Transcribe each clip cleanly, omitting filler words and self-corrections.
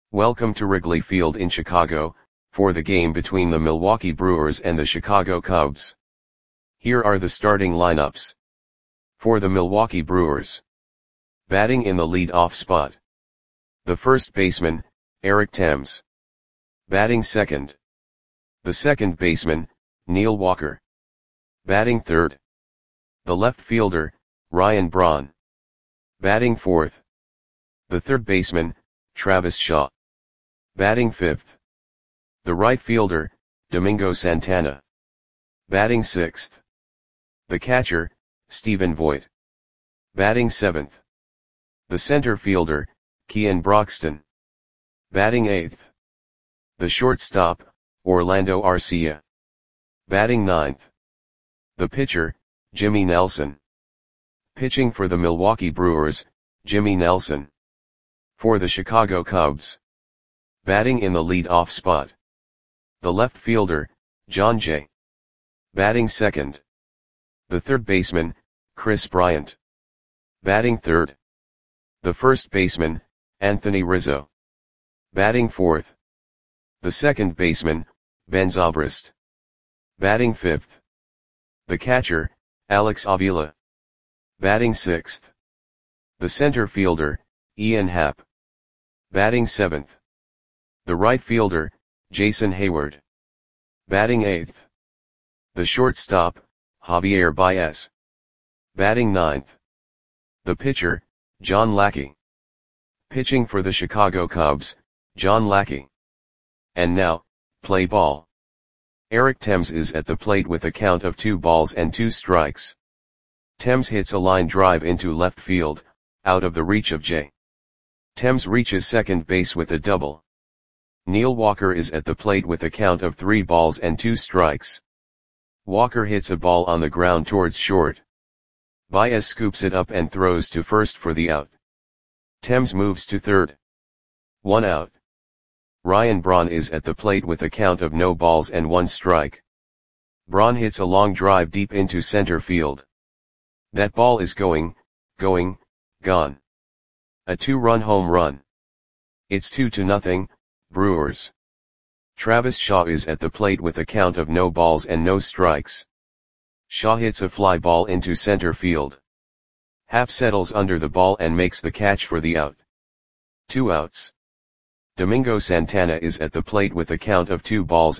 Welcome to Wrigley Field in Chicago, for the game between the Milwaukee Brewers and the Chicago Cubs. Here are the starting lineups. For the Milwaukee Brewers. Batting in the lead-off spot. The first baseman, Eric Thames. Batting second. The second baseman, Neil Walker. Batting third. The left fielder, Ryan Braun. Batting fourth. The third baseman, Travis Shaw. Batting fifth. The right fielder, Domingo Santana. Batting sixth. The catcher, Stephen Vogt. Batting seventh. The center fielder, Kean Broxton. Batting eighth. The shortstop, Orlando Arcia. Batting ninth. The pitcher, Jimmy Nelson. Pitching for the Milwaukee Brewers, Jimmy Nelson. For the Chicago Cubs. Batting in the lead-off spot. The left fielder, Jon Jay. Batting second. The third baseman, Kris Bryant. Batting third. The first baseman, Anthony Rizzo. Batting fourth. The second baseman, Ben Zobrist. Batting fifth. The catcher, Alex Avila. Batting sixth. The center fielder, Ian Happ. Batting seventh. The right fielder, Jason Heyward. Batting eighth. The shortstop, Javier Baez. Batting ninth. The pitcher, John Lackey. Pitching for the Chicago Cubs, John Lackey. And now, play ball. Eric Thames is at the plate with a count of 2-2. Thames hits a line drive into left field, out of the reach of Jay. Thames reaches second base with a double. Neil Walker is at the plate with a count of 3-2. Walker hits a ball on the ground towards short. Baez scoops it up and throws to first for the out. Thames moves to third. 1 out. Ryan Braun is at the plate with a count of 0-1. Braun hits a long drive deep into center field. That ball is gone. A 2-run home run. It's 2-0, Brewers. Travis Shaw is at the plate with a count of 0-0. Shaw hits a fly ball into center field. Happ settles under the ball and makes the catch for the out. 2 outs. Domingo Santana is at the plate with a count of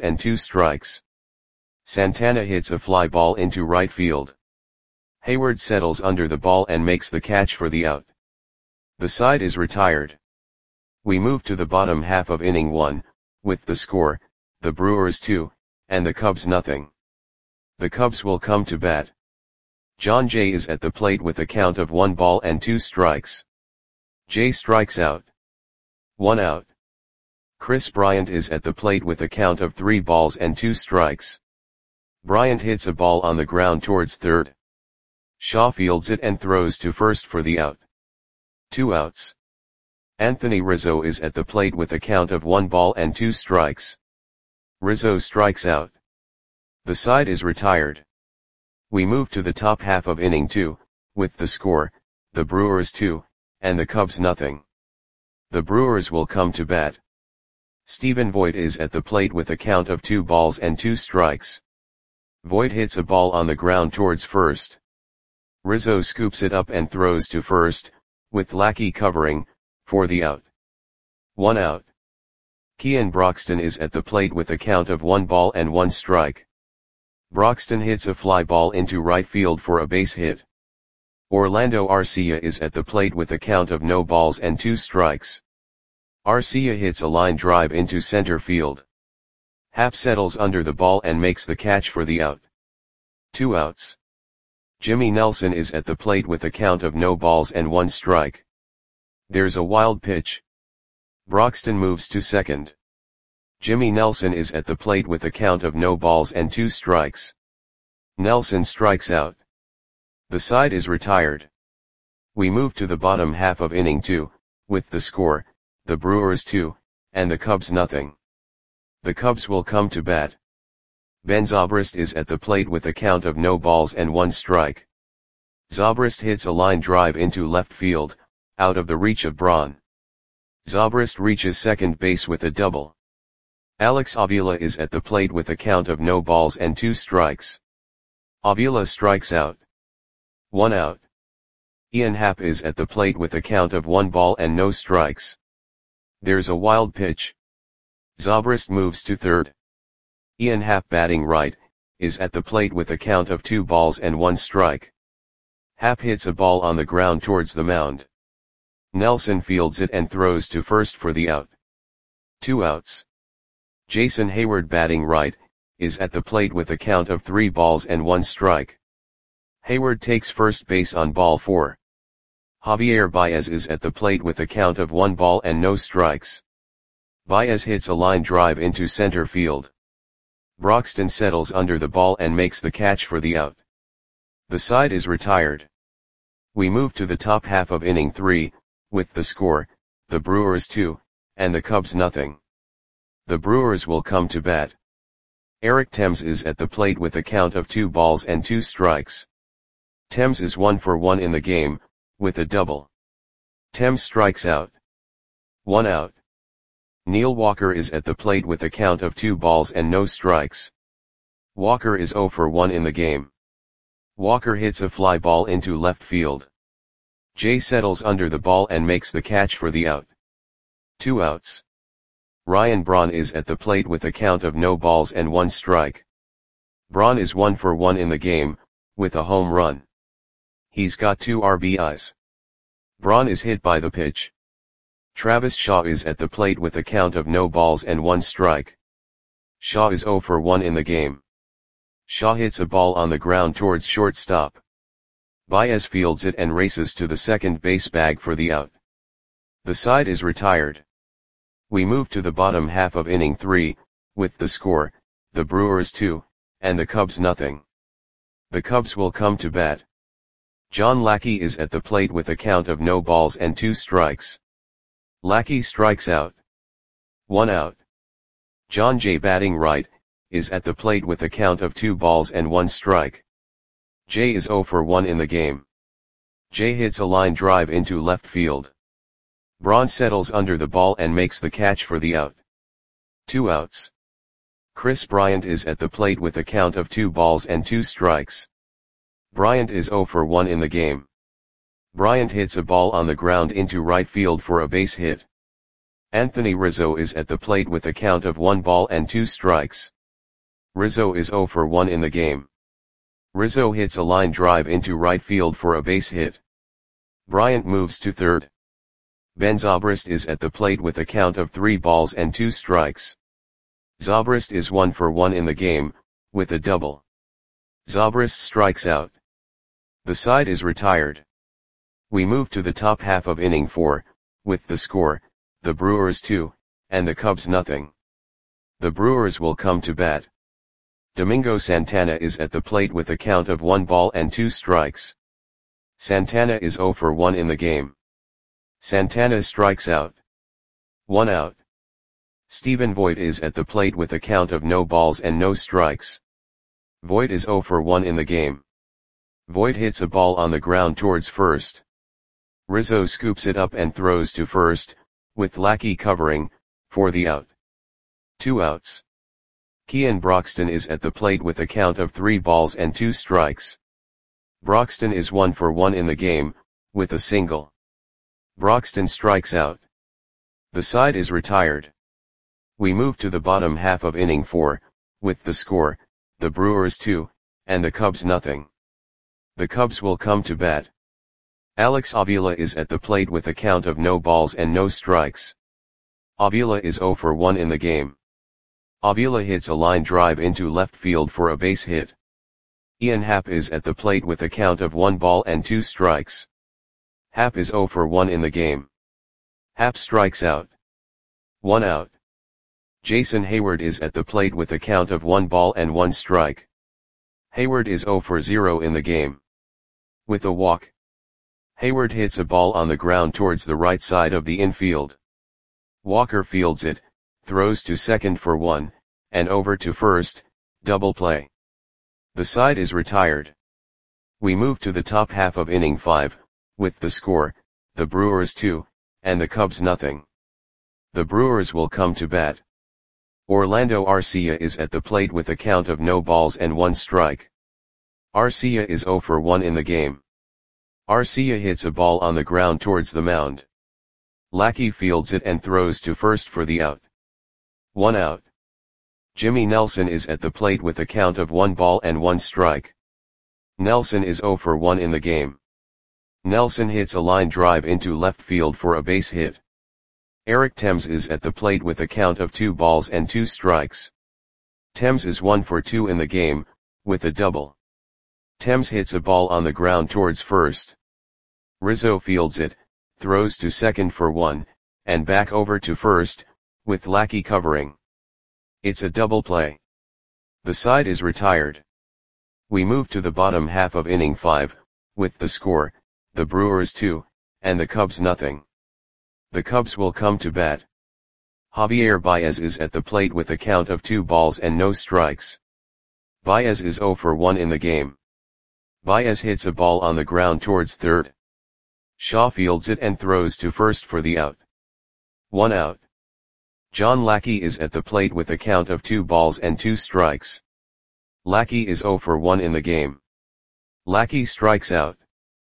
2-2. Santana hits a fly ball into right field. Heyward settles under the ball and makes the catch for the out. The side is retired. We move to the bottom half of inning 1, with the score, the Brewers 2, and the Cubs nothing. The Cubs will come to bat. Jon Jay is at the plate with a count of 1-2. Jay strikes out. 1 out. Kris Bryant is at the plate with a count of 3-2. Bryant hits a ball on the ground towards third. Shaw fields it and throws to first for the out. 2 outs. Anthony Rizzo is at the plate with a count of 1-2. Rizzo strikes out. The side is retired. We move to the top half of inning 2, with the score, the Brewers 2, and the Cubs nothing. The Brewers will come to bat. Stephen Vogt is at the plate with a count of 2-2. Vogt hits a ball on the ground towards first. Rizzo scoops it up and throws to first, with Lackey covering, for the out. 1 out. Kean Broxton is at the plate with a count of 1-1. Broxton hits a fly ball into right field for a base hit. Orlando Arcia is at the plate with a count of 0-2. Arcia hits a line drive into center field. Happ settles under the ball and makes the catch for the out. 2 outs. Jimmy Nelson is at the plate with a count of 0-1. There's a wild pitch. Broxton moves to second. Jimmy Nelson is at the plate with a count of 0-2. Nelson strikes out. The side is retired. We move to the bottom half of inning 2, with the score, the Brewers 2, and the Cubs nothing. The Cubs will come to bat. Ben Zobrist is at the plate with a count of 0-1. Zobrist hits a line drive into left field, out of the reach of Braun. Zobrist reaches second base with a double. Alex Avila is at the plate with a count of no balls and 2 strikes. Avila strikes out. 1 out. Ian Happ is at the plate with a count of 1 ball and no strikes. There's a wild pitch. Zobrist moves to third. Ian Happ, batting right, is at the plate with a count of 2 balls and 1 strike. Happ hits a ball on the ground towards the mound. Nelson fields it and throws to first for the out. 2 outs. Jason Hayward, batting right, is at the plate with a count of 3 balls and 1 strike. Hayward takes first base on ball 4. Javier Baez is at the plate with a count of 1 ball and no strikes. Baez hits a line drive into center field. Broxton settles under the ball and makes the catch for the out. The side is retired. We move to the top half of inning 3, with the score, the Brewers 2, and the Cubs nothing. The Brewers will come to bat. Eric Thames is at the plate with a count of 2 balls and 2 strikes. Thames is 1 for 1 in the game, with a double. Thames strikes out. 1 out. Neil Walker is at the plate with a count of 2 balls and no strikes. Walker is 0 for 1 in the game. Walker hits a fly ball into left field. Jay settles under the ball and makes the catch for the out. 2 outs. Ryan Braun is at the plate with a count of no balls and 1 strike. Braun is 1 for 1 in the game, with a home run. He's got 2 RBIs. Braun is hit by the pitch. Travis Shaw is at the plate with a count of no balls and 1 strike. Shaw is 0 for 1 in the game. Shaw hits a ball on the ground towards shortstop. Baez fields it and races to the second base bag for the out. The side is retired. We move to the bottom half of inning 3, with the score, the Brewers 2, and the Cubs nothing. The Cubs will come to bat. John Lackey is at the plate with a count of no balls and 2 strikes. Lackey strikes out. 1 out. John Jay, batting right, is at the plate with a count of 2 balls and 1 strike. Jay is 0 for 1 in the game. Jay hits a line drive into left field. Braun settles under the ball and makes the catch for the out. 2 outs. Chris Bryant is at the plate with a count of 2 balls and 2 strikes. Bryant is 0 for 1 in the game. Bryant hits a ball on the ground into right field for a base hit. Anthony Rizzo is at the plate with a count of 1 ball and 2 strikes. Rizzo is 0 for 1 in the game. Rizzo hits a line drive into right field for a base hit. Bryant moves to third. Ben Zobrist is at the plate with a count of 3 balls and 2 strikes. Zobrist is 1 for 1 in the game, with a double. Zobrist strikes out. The side is retired. We move to the top half of inning 4, with the score, the Brewers 2, and the Cubs nothing. The Brewers will come to bat. Domingo Santana is at the plate with a count of 1 ball and 2 strikes. Santana is 0 for 1 in the game. Santana strikes out. 1 out. Stephen Voit is at the plate with a count of no balls and no strikes. Voit is 0 for 1 in the game. Voit hits a ball on the ground towards first. Rizzo scoops it up and throws to first, with Lackey covering, for the out. 2 outs. Kean Broxton is at the plate with a count of 3 balls and 2 strikes. Broxton is 1 for 1 in the game, with a single. Broxton strikes out. The side is retired. We move to the bottom half of inning 4, with the score, the Brewers 2, and the Cubs nothing. The Cubs will come to bat. Alex Avila is at the plate with a count of no balls and no strikes. Avila is 0 for 1 in the game. Avila hits a line drive into left field for a base hit. Ian Happ is at the plate with a count of 1 ball and 2 strikes. Happ is 0 for 1 in the game. Happ strikes out. 1 out. Jason Hayward is at the plate with a count of 1 ball and 1 strike. Hayward is 0 for 0 in the game. With a walk. Hayward hits a ball on the ground towards the right side of the infield. Walker fields it, throws to second for 1, and over to first, double play. The side is retired. We move to the top half of inning 5, with the score, the Brewers 2, and the Cubs nothing. The Brewers will come to bat. Orlando Arcia is at the plate with a count of no balls and 1 strike. Arcia is 0 for 1 in the game. Arcia hits a ball on the ground towards the mound. Lackey fields it and throws to first for the out. 1 out. Jimmy Nelson is at the plate with a count of 1 ball and 1 strike. Nelson is 0 for 1 in the game. Nelson hits a line drive into left field for a base hit. Eric Thames is at the plate with a count of 2 balls and 2 strikes. Thames is 1 for 2 in the game, with a double. Thames hits a ball on the ground towards first. Rizzo fields it, throws to second for 1, and back over to first, with Lackey covering. It's a double play. The side is retired. We move to the bottom half of inning 5, with the score, the Brewers 2, and the Cubs nothing. The Cubs will come to bat. Javier Baez is at the plate with a count of 2 balls and no strikes. Baez is 0 for 1 in the game. Baez hits a ball on the ground towards third. Shaw fields it and throws to first for the out. 1 out. John Lackey is at the plate with a count of 2 balls and 2 strikes. Lackey is 0 for 1 in the game. Lackey strikes out.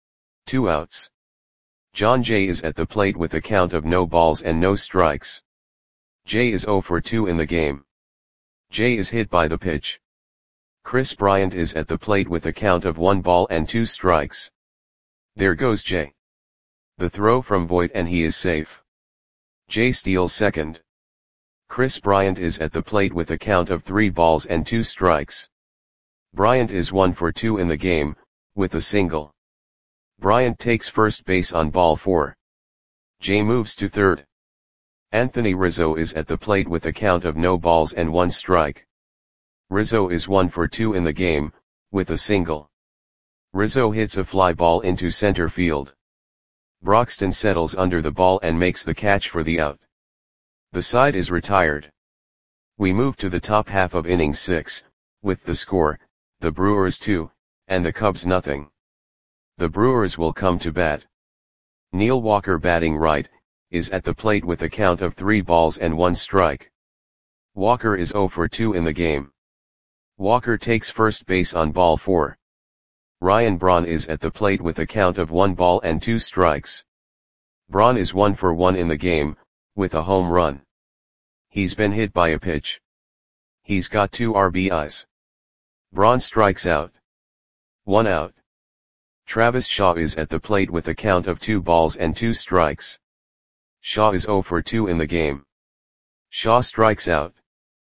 2 outs. John Jay is at the plate with a count of no balls and no strikes. Jay is 0 for 2 in the game. Jay is hit by the pitch. Chris Bryant is at the plate with a count of 1 ball and 2 strikes. There goes Jay. The throw from Voit and he is safe. Jay steals second. Chris Bryant is at the plate with a count of 3 balls and 2 strikes. Bryant is 1 for 2 in the game, with a single. Bryant takes first base on ball 4. Jay moves to third. Anthony Rizzo is at the plate with a count of no balls and 1 strike. Rizzo is 1 for 2 in the game, with a single. Rizzo hits a fly ball into center field. Broxton settles under the ball and makes the catch for the out. The side is retired. We move to the top half of inning 6, with the score, the Brewers 2, and the Cubs nothing. The Brewers will come to bat. Neil Walker batting right, is at the plate with a count of 3 balls and 1 strike. Walker is 0 for 2 in the game. Walker takes first base on ball 4. Ryan Braun is at the plate with a count of 1 ball and 2 strikes. Braun is 1 for 1 in the game, with a home run. He's been hit by a pitch. He's got 2 RBIs. Braun strikes out. 1 out. Travis Shaw is at the plate with a count of 2 balls and 2 strikes. Shaw is 0 for 2 in the game. Shaw strikes out.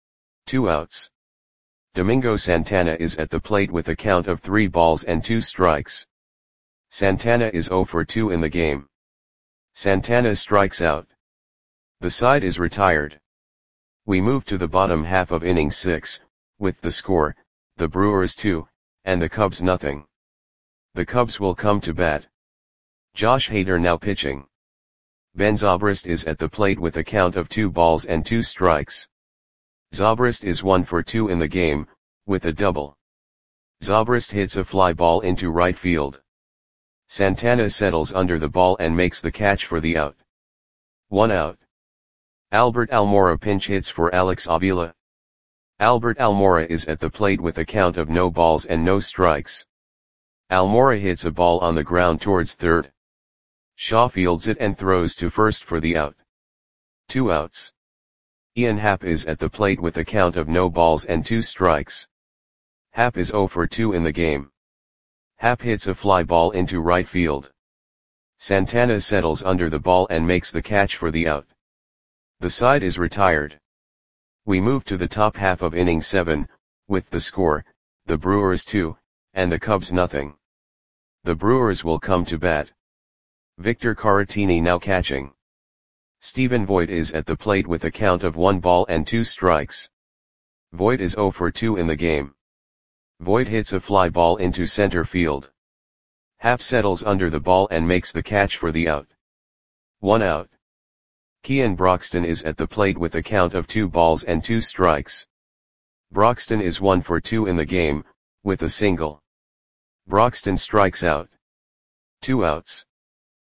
2 outs. Domingo Santana is at the plate with a count of 3 balls and 2 strikes. Santana is 0 for 2 in the game. Santana strikes out. The side is retired. We move to the bottom half of inning 6, with the score, the Brewers 2, and the Cubs nothing. The Cubs will come to bat. Josh Hader now pitching. Ben Zobrist is at the plate with a count of 2 balls and 2 strikes. Zobrist is 1 for 2 in the game, with a double. Zobrist hits a fly ball into right field. Santana settles under the ball and makes the catch for the out. 1 out. Albert Almora pinch hits for Alex Avila. Albert Almora is at the plate with a count of no balls and no strikes. Almora hits a ball on the ground towards third. Shaw fields it and throws to first for the out. 2 outs. Ian Happ is at the plate with a count of no balls and 2 strikes. Happ is 0 for 2 in the game. Happ hits a fly ball into right field. Santana settles under the ball and makes the catch for the out. The side is retired. We move to the top half of inning 7, with the score, the Brewers 2, and the Cubs nothing. The Brewers will come to bat. Victor Caratini now catching. Stephen Voit is at the plate with a count of 1 ball and 2 strikes. Voit is 0 for 2 in the game. Voit hits a fly ball into center field. Happ settles under the ball and makes the catch for the out. 1 out. Kean Broxton is at the plate with a count of 2 balls and 2 strikes. Broxton is 1 for 2 in the game, with a single. Broxton strikes out. 2 outs.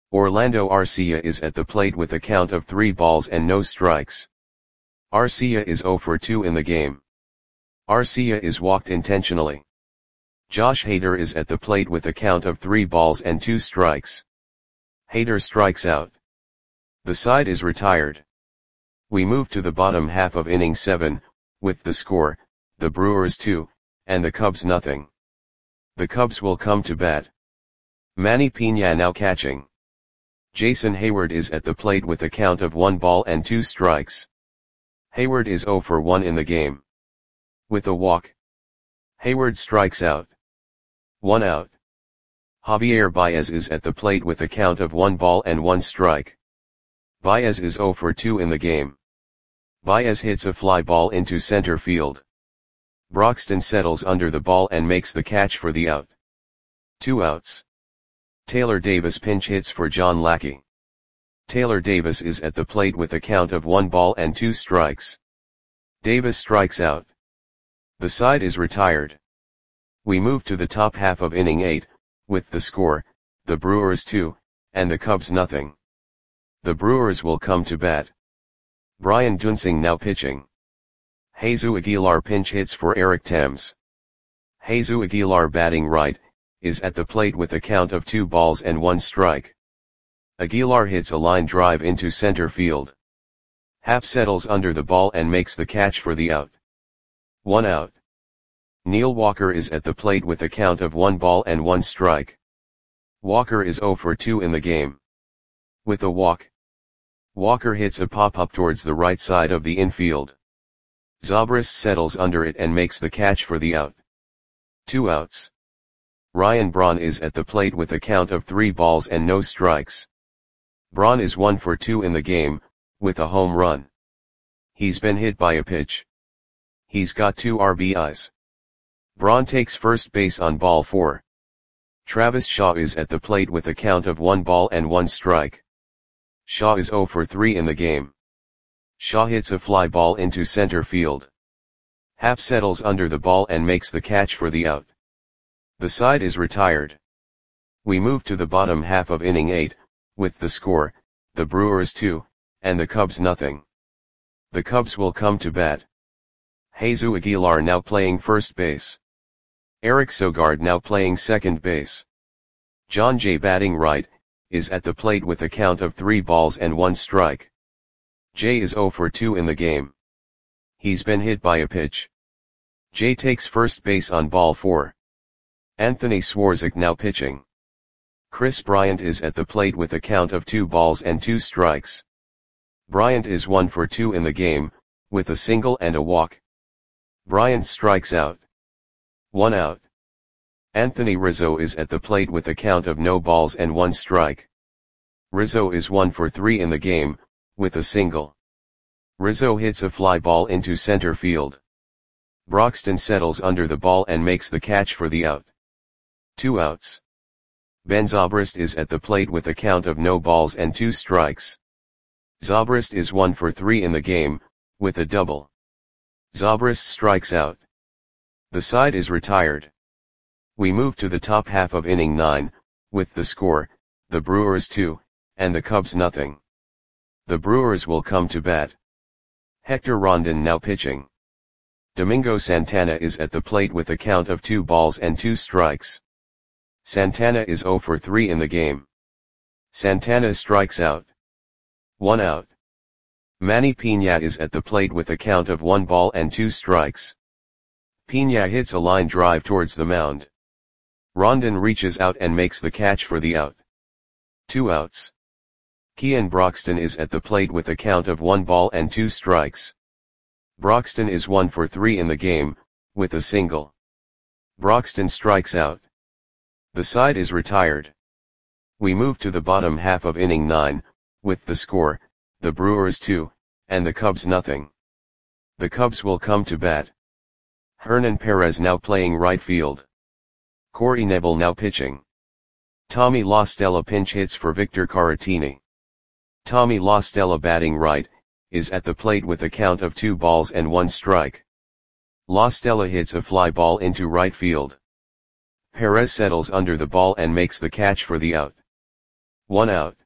Orlando Arcia is at the plate with a count of 3 balls and no strikes. Arcia is 0 for 2 in the game. Arcia is walked intentionally. Josh Hader is at the plate with a count of 3 balls and 2 strikes. Hader strikes out. The side is retired. We move to the bottom half of inning 7, with the score, the Brewers 2, and the Cubs nothing. The Cubs will come to bat. Manny Piña now catching. Jason Heyward is at the plate with a count of 1 ball and 2 strikes. Heyward is 0 for 1 in the game. With a walk, Heyward strikes out. 1 out. Javier Baez is at the plate with a count of 1 ball and 1 strike. Baez is 0 for 2 in the game. Baez hits a fly ball into center field. Broxton settles under the ball and makes the catch for the out. 2 outs. Taylor Davis pinch hits for John Lackey. Taylor Davis is at the plate with a count of 1 ball and 2 strikes. Davis strikes out. The side is retired. We move to the top half of inning 8, with the score, the Brewers 2, and the Cubs nothing. The Brewers will come to bat. Brian Duensing now pitching. Jesus Aguilar pinch hits for Eric Thames. Jesus Aguilar batting right, is at the plate with a count of 2 balls and 1 strike. Aguilar hits a line drive into center field. Happ settles under the ball and makes the catch for the out. 1 out. Neil Walker is at the plate with a count of 1 ball and 1 strike. Walker is 0 for 2 in the game. With a walk, Walker hits a pop-up towards the right side of the infield. Zobrist settles under it and makes the catch for the out. 2 outs. Ryan Braun is at the plate with a count of 3 balls and no strikes. Braun is 1 for 2 in the game, with a home run. He's been hit by a pitch. He's got 2 RBIs. Braun takes first base on ball 4. Travis Shaw is at the plate with a count of 1 ball and 1 strike. Shaw is 0 for 3 in the game. Shaw hits a fly ball into center field. Happ settles under the ball and makes the catch for the out. The side is retired. We move to the bottom half of inning 8, with the score, the Brewers 2, and the Cubs nothing. The Cubs will come to bat. Jesus Aguilar now playing first base. Eric Sogard now playing second base. John Jay batting right, is at the plate with a count of 3 balls and 1 strike. Jay is 0 for 2 in the game. He's been hit by a pitch. Jay takes first base on ball 4. Anthony Swarzak now pitching. Chris Bryant is at the plate with a count of 2 balls and 2 strikes. Bryant is 1 for 2 in the game, with a single and a walk. Bryant strikes out. 1 out. Anthony Rizzo is at the plate with a count of no balls and 1 strike. Rizzo is 1 for 3 in the game, with a single. Rizzo hits a fly ball into center field. Broxton settles under the ball and makes the catch for the out. 2 outs. Ben Zobrist is at the plate with a count of no balls and 2 strikes. Zobrist is 1 for 3 in the game, with a double. Zobrist strikes out. The side is retired. We move to the top half of inning 9, with the score, the Brewers 2, and the Cubs nothing. The Brewers will come to bat. Hector Rondon now pitching. Domingo Santana is at the plate with a count of 2 balls and 2 strikes. Santana is 0 for 3 in the game. Santana strikes out. 1 out. Manny Piña is at the plate with a count of 1 ball and 2 strikes. Piña hits a line drive towards the mound. Rondon reaches out and makes the catch for the out. 2 outs. Keon Broxton is at the plate with a count of 1 ball and 2 strikes. Broxton is 1 for 3 in the game, with a single. Broxton strikes out. The side is retired. We move to the bottom half of inning 9, with the score, the Brewers 2, and the Cubs nothing. The Cubs will come to bat. Hernan Perez now playing right field. Corey Knebel now pitching. Tommy La Stella pinch hits for Victor Caratini. Tommy La Stella batting right, is at the plate with a count of 2 balls and 1 strike. La Stella hits a fly ball into right field. Perez settles under the ball and makes the catch for the out. 1 out.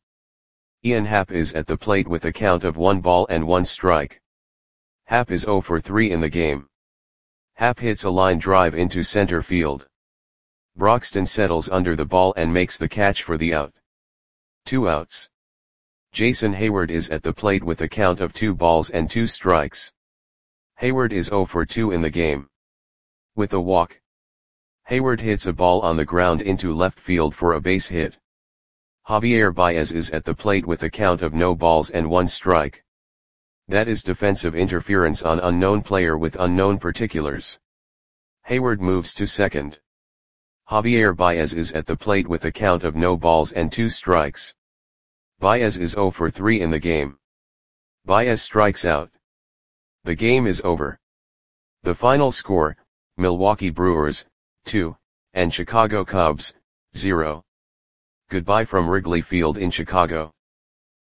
Ian Happ is at the plate with a count of 1 ball and 1 strike. Happ is 0 for 3 in the game. Happ hits a line drive into center field. Broxton settles under the ball and makes the catch for the out. 2 outs. Jason Heyward is at the plate with a count of 2 balls and 2 strikes. Heyward is 0 for 2 in the game. With a walk, Heyward hits a ball on the ground into left field for a base hit. Javier Baez is at the plate with a count of no balls and 1 strike. That is defensive interference on unknown player with unknown particulars. Heyward moves to second. Javier Baez is at the plate with a count of no balls and 2 strikes. Baez is 0 for 3 in the game. Baez strikes out. The game is over. The final score, Milwaukee Brewers, 2, and Chicago Cubs, 0. Goodbye from Wrigley Field in Chicago.